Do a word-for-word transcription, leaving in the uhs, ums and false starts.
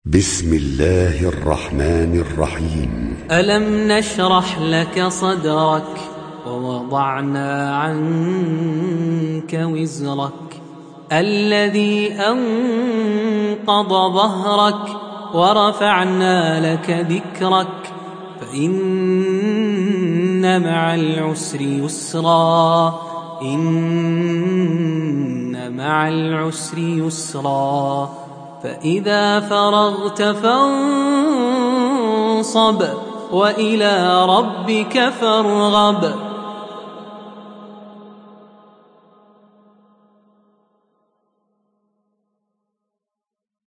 بسم الله الرحمن الرحيم. ألم نشرح لك صدرك ووضعنا عنك وزرك الذي أنقض ظهرك ورفعنا لك ذكرك فإن مع العسر يسرا إن مع العسر يسرا فإذا فرغت فانصب وإلى ربك فارغب.